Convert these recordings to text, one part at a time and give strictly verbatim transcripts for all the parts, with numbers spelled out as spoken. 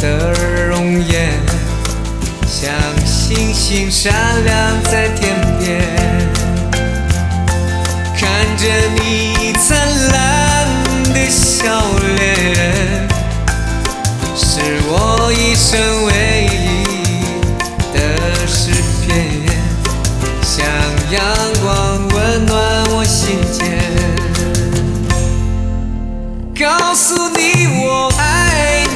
的容颜，像星星闪亮在天边。看着你灿烂的笑脸，是我一生唯一的诗篇，像阳光温暖我心间。告诉你我爱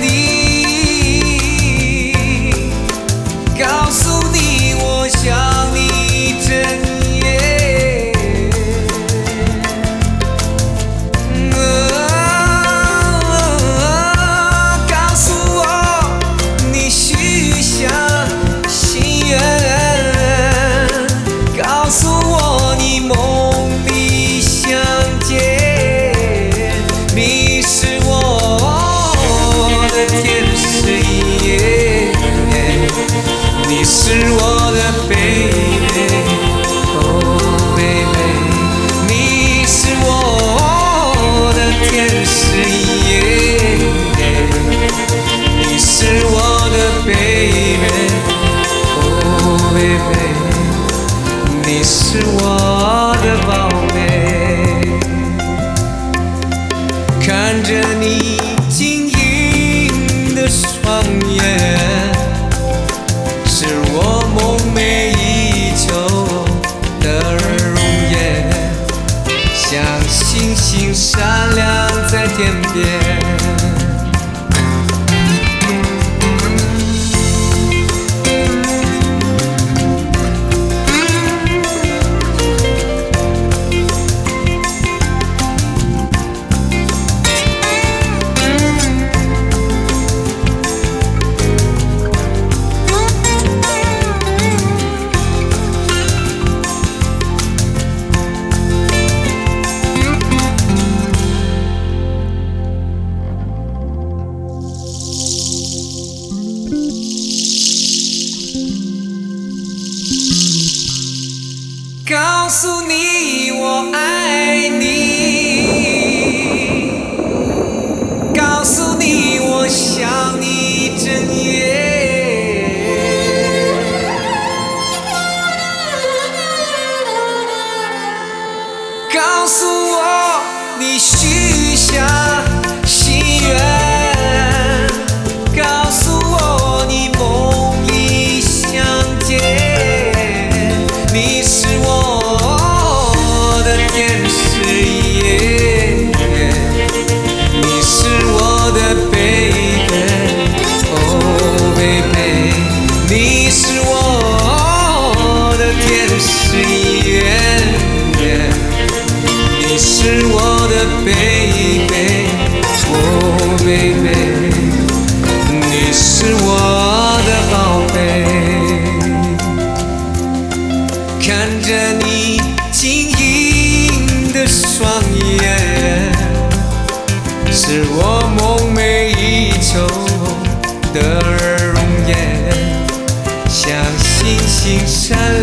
你，告诉你我想你整夜，呃、告诉我你许下心愿，告诉我你梦里相见。你是我的天使，你是我的 baby，oh baby， 你是我的天使，你是我的 baby，oh baby， 你是我的宝贝。看着你晶莹的双眼，是我梦寐以求的容颜，像星星闪亮在天边。告诉你我爱你，告诉你我想你整夜，告诉我你许下心愿，告诉我你梦里相见。你是我的天使，你是我的 baby，oh baby， 你是我的天使，你是我的 baby，oh baby， 你是我的宝贝。看着你晶莹的双眼，是我梦寐以求的容颜，像星星闪